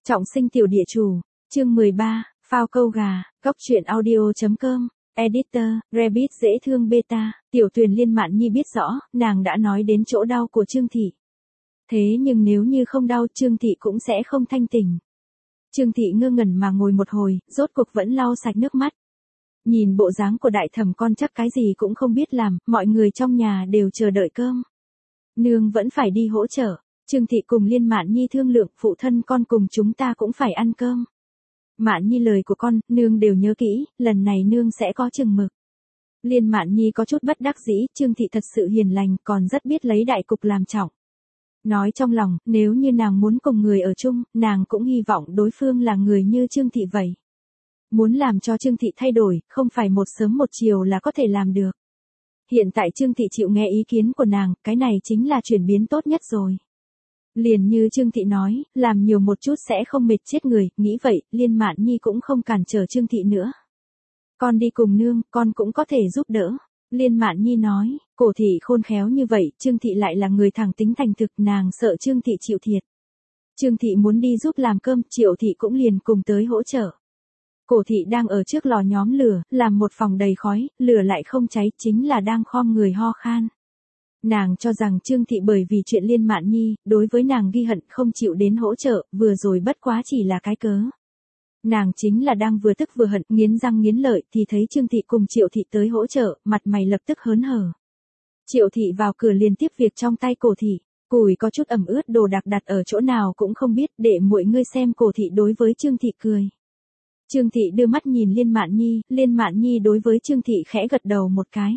Trọng sinh tiểu địa chủ, chương 13, phao câu gà, góc truyện audio.com, editor, Rabbit dễ thương beta, tiểu tuyền Liên Mạn Nhi biết rõ, nàng đã nói đến chỗ đau của Trương Thị. Thế nhưng nếu như không đau Trương Thị cũng sẽ không thanh tỉnh. Trương Thị ngơ ngẩn mà ngồi một hồi, rốt cuộc vẫn lau sạch nước mắt. Nhìn bộ dáng của đại thẩm con chắc cái gì cũng không biết làm, mọi người trong nhà đều chờ đợi cơm. Nương vẫn phải đi hỗ trợ. Trương Thị cùng Liên Mạn Nhi thương lượng, phụ thân con cùng chúng ta cũng phải ăn cơm. Mạn Nhi lời của con, nương đều nhớ kỹ, lần này nương sẽ có chừng mực. Liên Mạn Nhi có chút bất đắc dĩ, Trương Thị thật sự hiền lành, còn rất biết lấy đại cục làm trọng. Nói trong lòng, nếu như nàng muốn cùng người ở chung, nàng cũng hy vọng đối phương là người như Trương Thị vậy. Muốn làm cho Trương Thị thay đổi, không phải một sớm một chiều là có thể làm được. Hiện tại Trương Thị chịu nghe ý kiến của nàng, cái này chính là chuyển biến tốt nhất rồi. Liền như Trương Thị nói, làm nhiều một chút sẽ không mệt chết người, nghĩ vậy, Liên Mạn Nhi cũng không cản trở Trương Thị nữa. Con đi cùng nương, con cũng có thể giúp đỡ. Liên Mạn Nhi nói, Cổ Thị khôn khéo như vậy, Trương Thị lại là người thẳng tính thành thực, nàng sợ Trương Thị chịu thiệt. Trương Thị muốn đi giúp làm cơm, Triệu Thị cũng liền cùng tới hỗ trợ. Cổ Thị đang ở trước lò nhóm lửa, làm một phòng đầy khói, lửa lại không cháy, chính là đang khom người ho khan. Nàng cho rằng Trương Thị bởi vì chuyện Liên Mạn Nhi, đối với nàng ghi hận không chịu đến hỗ trợ, vừa rồi bất quá chỉ là cái cớ. Nàng chính là đang vừa tức vừa hận, nghiến răng nghiến lợi, thì thấy Trương Thị cùng Triệu Thị tới hỗ trợ, mặt mày lập tức hớn hở. Triệu Thị vào cửa liền tiếp việc trong tay Cổ Thị, củi có chút ẩm ướt đồ đạc đặt ở chỗ nào cũng không biết, để mọi người xem. Cổ Thị đối với Trương Thị cười. Trương Thị đưa mắt nhìn Liên Mạn Nhi đối với Trương Thị khẽ gật đầu một cái.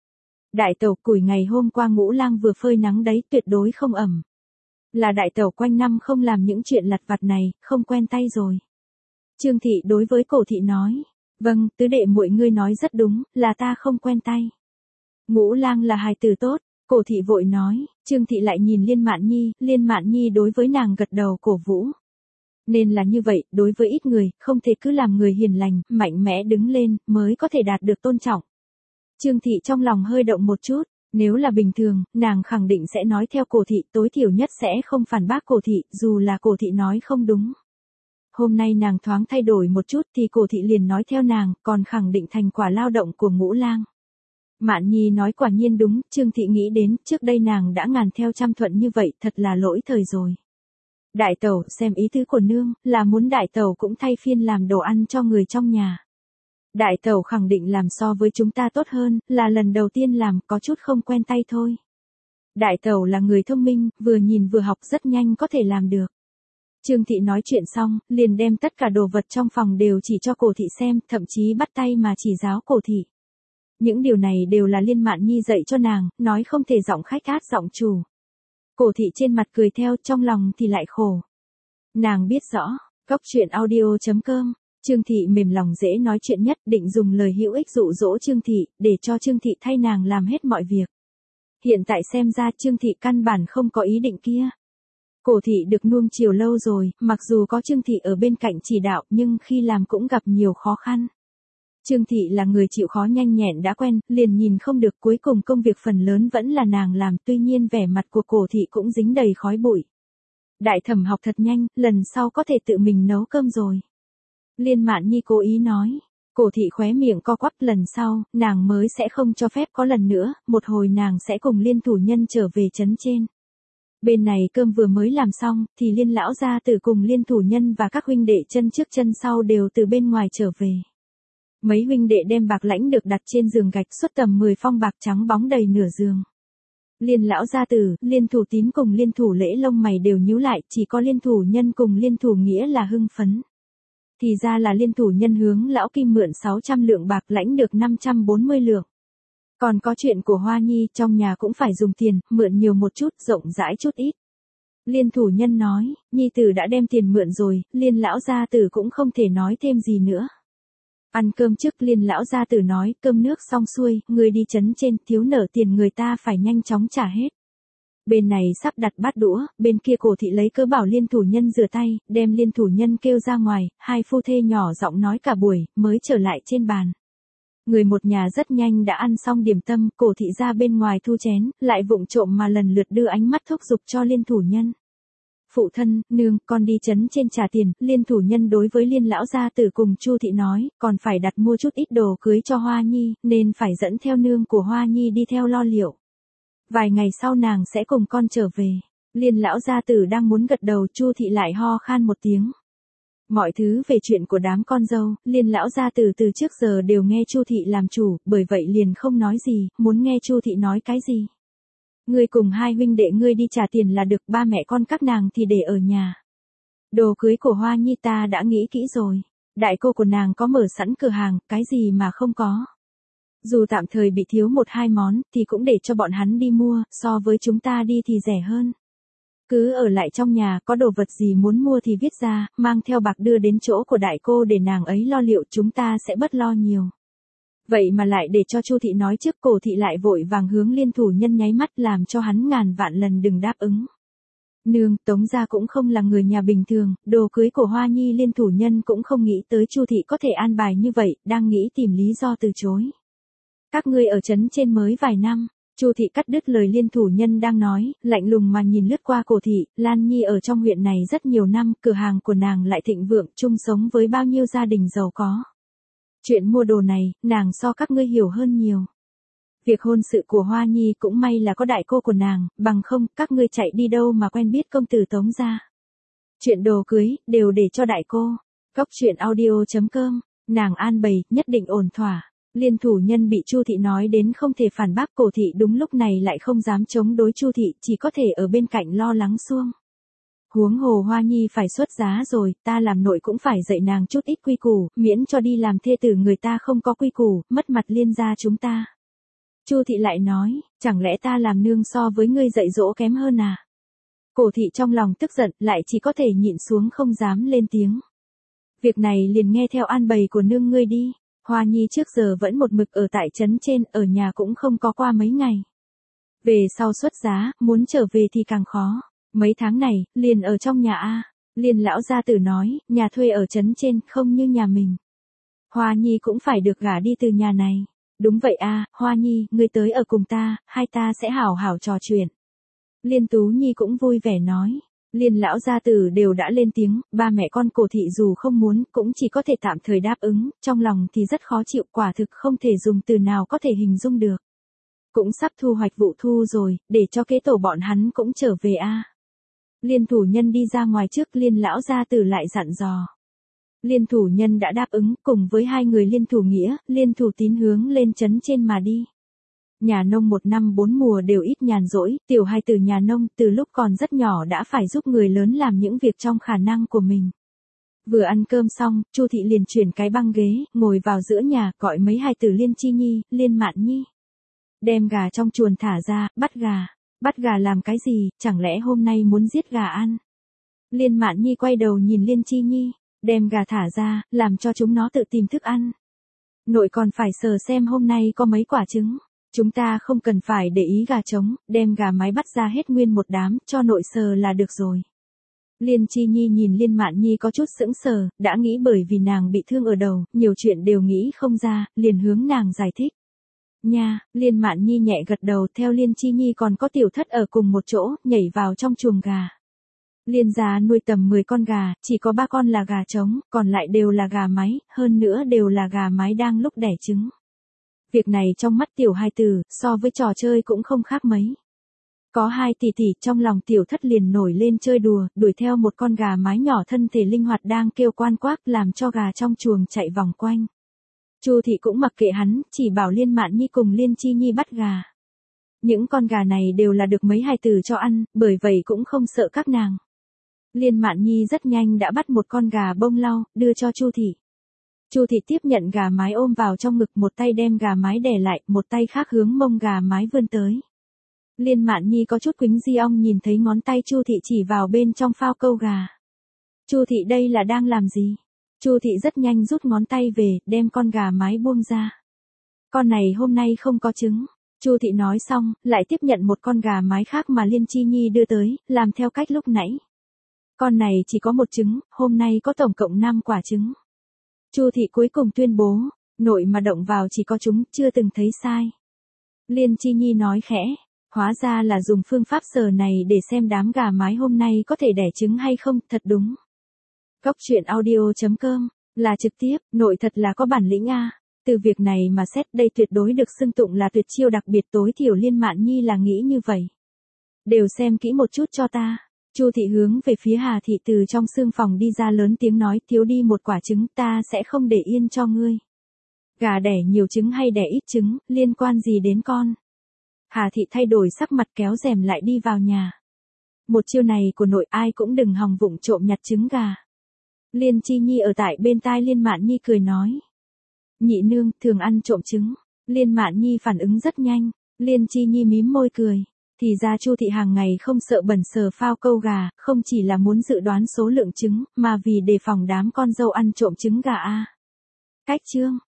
Đại tẩu, củi ngày hôm qua Ngũ Lang vừa phơi nắng đấy, tuyệt đối không ẩm. Là đại tẩu quanh năm không làm những chuyện lặt vặt này, không quen tay rồi. Trương Thị đối với Cổ Thị nói, vâng, tứ đệ muội ngươi nói rất đúng, là ta không quen tay. Ngũ Lang là hài tử tốt, Cổ Thị vội nói. Trương Thị lại nhìn Liên Mạn Nhi đối với nàng gật đầu cổ vũ. Nên là như vậy, đối với ít người, không thể cứ làm người hiền lành, mạnh mẽ đứng lên, mới có thể đạt được tôn trọng. Trương Thị trong lòng hơi động một chút, nếu là bình thường, nàng khẳng định sẽ nói theo Cổ Thị, tối thiểu nhất sẽ không phản bác Cổ Thị, dù là Cổ Thị nói không đúng. Hôm nay nàng thoáng thay đổi một chút thì Cổ Thị liền nói theo nàng, còn khẳng định thành quả lao động của Ngũ Lang. Mạn Nhi nói quả nhiên đúng, Trương Thị nghĩ đến, trước đây nàng đã ngàn theo trăm thuận như vậy, thật là lỗi thời rồi. Đại tẩu, xem ý tứ của nương, là muốn đại tẩu cũng thay phiên làm đồ ăn cho người trong nhà. Đại tẩu khẳng định làm so với chúng ta tốt hơn, là lần đầu tiên làm, có chút không quen tay thôi. Đại tẩu là người thông minh, vừa nhìn vừa học rất nhanh có thể làm được. Trương Thị nói chuyện xong, liền đem tất cả đồ vật trong phòng đều chỉ cho Cổ Thị xem, thậm chí bắt tay mà chỉ giáo Cổ Thị. Những điều này đều là Liên Mạn Nhi dạy cho nàng, nói không thể giọng khách át giọng chủ. Cổ Thị trên mặt cười theo, trong lòng thì lại khổ. Nàng biết rõ, góc truyện audio.com, Trương Thị mềm lòng dễ nói chuyện nhất, định dùng lời hữu ích dụ dỗ Trương Thị, để cho Trương Thị thay nàng làm hết mọi việc. Hiện tại xem ra Trương Thị căn bản không có ý định kia. Cổ Thị được nuông chiều lâu rồi, mặc dù có Trương Thị ở bên cạnh chỉ đạo, nhưng khi làm cũng gặp nhiều khó khăn. Trương Thị là người chịu khó nhanh nhẹn đã quen, liền nhìn không được, cuối cùng công việc phần lớn vẫn là nàng làm, tuy nhiên vẻ mặt của Cổ Thị cũng dính đầy khói bụi. Đại thẩm học thật nhanh, lần sau có thể tự mình nấu cơm rồi. Liên Mạn Nhi cố ý nói. Cổ Thị khóe miệng co quắp, lần sau, nàng mới sẽ không cho phép có lần nữa, một hồi nàng sẽ cùng Liên thủ nhân trở về trấn trên. Bên này cơm vừa mới làm xong, thì Liên lão gia tử cùng Liên thủ nhân và các huynh đệ chân trước chân sau đều từ bên ngoài trở về. Mấy huynh đệ đem bạc lãnh được đặt trên giường gạch, suốt tầm 10 phong bạc trắng bóng đầy nửa giường. Liên lão gia tử, Liên thủ tín cùng Liên thủ lễ lông mày đều nhíu lại, chỉ có Liên thủ nhân cùng Liên thủ nghĩa là hưng phấn. Thì ra là Liên thủ nhân hướng lão Kim mượn 600 lượng bạc, lãnh được 540 lượng. Còn có chuyện của Hoa Nhi, trong nhà cũng phải dùng tiền, mượn nhiều một chút, rộng rãi chút ít. Liên thủ nhân nói, Nhi tử đã đem tiền mượn rồi, Liên lão gia tử cũng không thể nói thêm gì nữa. Ăn cơm trước, Liên lão gia tử nói, cơm nước xong xuôi, người đi trấn trên, thiếu nợ tiền người ta phải nhanh chóng trả hết. Bên này sắp đặt bát đũa, bên kia Cổ Thị lấy cớ bảo Liên thủ nhân rửa tay, đem Liên thủ nhân kêu ra ngoài, hai phu thê nhỏ giọng nói cả buổi, mới trở lại trên bàn. Người một nhà rất nhanh đã ăn xong điểm tâm, Cổ Thị ra bên ngoài thu chén, lại vụng trộm mà lần lượt đưa ánh mắt thúc giục cho Liên thủ nhân. Phụ thân, nương, con đi trấn trên trả tiền. Liên thủ nhân đối với Liên lão gia tử cùng Chu thị nói, còn phải đặt mua chút ít đồ cưới cho Hoa Nhi, nên phải dẫn theo nương của Hoa Nhi đi theo lo liệu. Vài ngày sau nàng sẽ cùng con trở về. Liên lão gia tử đang muốn gật đầu, Chu thị lại ho khan một tiếng. Mọi thứ về chuyện của đám con dâu, Liên lão gia tử từ trước giờ đều nghe Chu thị làm chủ, bởi vậy liền không nói gì, muốn nghe Chu thị nói cái gì. Ngươi cùng hai huynh đệ ngươi đi trả tiền là được, ba mẹ con các nàng thì để ở nhà. Đồ cưới của Hoa Nhi ta đã nghĩ kỹ rồi. Đại cô của nàng có mở sẵn cửa hàng, cái gì mà không có. Dù tạm thời bị thiếu một hai món, thì cũng để cho bọn hắn đi mua, so với chúng ta đi thì rẻ hơn. Cứ ở lại trong nhà, có đồ vật gì muốn mua thì viết ra, mang theo bạc đưa đến chỗ của đại cô để nàng ấy lo liệu, chúng ta sẽ bớt lo nhiều. Vậy mà lại để cho Chu thị nói trước, Cổ thị lại vội vàng hướng Liên thủ nhân nháy mắt, làm cho hắn ngàn vạn lần đừng đáp ứng. Nương, Tống gia cũng không là người nhà bình thường, đồ cưới của Hoa Nhi Liên thủ nhân cũng không nghĩ tới Chu thị có thể an bài như vậy, đang nghĩ tìm lý do từ chối. Các ngươi ở trấn trên mới vài năm. Chu thị cắt đứt lời Liên thủ nhân đang nói, lạnh lùng mà nhìn lướt qua Cổ thị. Lan Nhi ở trong huyện này rất nhiều năm, cửa hàng của nàng lại thịnh vượng, chung sống với bao nhiêu gia đình giàu có. Chuyện mua đồ này, nàng so các ngươi hiểu hơn nhiều. Việc hôn sự của Hoa Nhi cũng may là có đại cô của nàng, bằng không, các ngươi chạy đi đâu mà quen biết công tử Tống gia. Chuyện đồ cưới, đều để cho đại cô. Cóc truyện audio.com, nàng an bày, nhất định ổn thỏa. Liên thủ nhân bị Chu thị nói đến không thể phản bác, Cổ thị đúng lúc này lại không dám chống đối Chu thị, chỉ có thể ở bên cạnh lo lắng xuông. Huống hồ Hoa Nhi phải xuất giá rồi, ta làm nội cũng phải dạy nàng chút ít quy củ, miễn cho đi làm thê tử người ta không có quy củ, mất mặt Liên gia chúng ta. Chu thị lại nói, chẳng lẽ ta làm nương so với ngươi dạy dỗ kém hơn à? Cổ thị trong lòng tức giận, lại chỉ có thể nhịn xuống không dám lên tiếng. Việc này liền nghe theo an bày của nương ngươi đi. Hoa Nhi trước giờ vẫn một mực ở tại trấn trên, ở nhà cũng không có qua mấy ngày. Về sau xuất giá, muốn trở về thì càng khó. Mấy tháng này, liền ở trong nhà a. Liên lão gia tử nói, nhà thuê ở trấn trên, không như nhà mình. Hoa Nhi cũng phải được gả đi từ nhà này. Đúng vậy a, Hoa Nhi, ngươi tới ở cùng ta, hai ta sẽ hảo hảo trò chuyện. Liên Tú Nhi cũng vui vẻ nói. Liên lão gia tử đều đã lên tiếng, ba mẹ con Cổ thị dù không muốn, cũng chỉ có thể tạm thời đáp ứng, trong lòng thì rất khó chịu, quả thực không thể dùng từ nào có thể hình dung được. Cũng sắp thu hoạch vụ thu rồi, để cho kế tổ bọn hắn cũng trở về a. Liên thủ nhân đi ra ngoài trước, Liên lão gia tử lại dặn dò. Liên thủ nhân đã đáp ứng, cùng với hai người Liên thủ nghĩa, Liên thủ tín hướng lên trấn trên mà đi. Nhà nông một năm bốn mùa đều ít nhàn rỗi, tiểu hai từ nhà nông từ lúc còn rất nhỏ đã phải giúp người lớn làm những việc trong khả năng của mình. Vừa ăn cơm xong, Chu thị liền chuyển cái băng ghế, ngồi vào giữa nhà, gọi mấy hài tử Liên Chi Nhi, Liên Mạn Nhi. Đem gà trong chuồng thả ra, bắt gà. Bắt gà làm cái gì, chẳng lẽ hôm nay muốn giết gà ăn? Liên Mạn Nhi quay đầu nhìn Liên Chi Nhi, đem gà thả ra, làm cho chúng nó tự tìm thức ăn. Nội còn phải sờ xem hôm nay có mấy quả trứng. Chúng ta không cần phải để ý gà trống, đem gà mái bắt ra hết nguyên một đám, cho nội sờ là được rồi. Liên Chi Nhi nhìn Liên Mạn Nhi có chút sững sờ, đã nghĩ bởi vì nàng bị thương ở đầu, nhiều chuyện đều nghĩ không ra, liền hướng nàng giải thích. Nha, Liên Mạn Nhi nhẹ gật đầu, theo Liên Chi Nhi còn có tiểu thất ở cùng một chỗ, nhảy vào trong chuồng gà. Liên gia nuôi tầm 10 con gà, chỉ có 3 con là gà trống, còn lại đều là gà mái, hơn nữa đều là gà mái đang lúc đẻ trứng. Việc này trong mắt tiểu hai tử, so với trò chơi cũng không khác mấy. Có hai tỷ tỷ, trong lòng tiểu thất liền nổi lên chơi đùa, đuổi theo một con gà mái nhỏ thân thể linh hoạt đang kêu quan quác, làm cho gà trong chuồng chạy vòng quanh. Chu thị cũng mặc kệ hắn, chỉ bảo Liên Mạn Nhi cùng Liên Chi Nhi bắt gà. Những con gà này đều là được mấy hài tử cho ăn, bởi vậy cũng không sợ các nàng. Liên Mạn Nhi rất nhanh đã bắt một con gà bông lau, đưa cho Chu thị. Chu thị tiếp nhận gà mái ôm vào trong ngực, một tay đem gà mái đè lại, một tay khác hướng mông gà mái vươn tới. Liên Mạn Nhi có chút quính di ong nhìn thấy ngón tay Chu thị chỉ vào bên trong phao câu gà. Chu thị đây là đang làm gì? Chu thị rất nhanh rút ngón tay về, đem con gà mái buông ra. Con này hôm nay không có trứng. Chu thị nói xong, lại tiếp nhận một con gà mái khác mà Liên Chi Nhi đưa tới, làm theo cách lúc nãy. Con này chỉ có một trứng, hôm nay có tổng cộng 5 quả trứng. Chu thị cuối cùng tuyên bố, nội mà động vào chỉ có chúng, chưa từng thấy sai. Liên Chi Nhi nói khẽ, Hóa ra là dùng phương pháp sờ này để xem đám gà mái hôm nay có thể đẻ trứng hay không, thật đúng. Cóc truyện audio.com là trực tiếp, nội thật là có bản lĩnh a. Từ việc này mà xét đây tuyệt đối được xưng tụng là tuyệt chiêu đặc biệt, tối thiểu Liên Mạn Nhi là nghĩ như vậy. Đều xem kỹ một chút cho ta. Chu thị hướng về phía Hà thị từ trong xương phòng đi ra, lớn tiếng nói, thiếu đi một quả trứng ta sẽ không để yên cho ngươi. Gà đẻ nhiều trứng hay đẻ ít trứng, liên quan gì đến con? Hà thị thay đổi sắc mặt, kéo rèm lại đi vào nhà. Một chiêu này của nội ai cũng đừng hòng vụng trộm nhặt trứng gà. Liên Chi Nhi ở tại bên tai Liên Mạn Nhi cười nói. Nhị nương thường ăn trộm trứng. Liên Mạn Nhi phản ứng rất nhanh. Liên Chi Nhi mím môi cười. Thì ra Chu thị hàng ngày không sợ bẩn sờ phao câu gà, không chỉ là muốn dự đoán số lượng trứng, mà vì đề phòng đám con dâu ăn trộm trứng gà a. Cách chương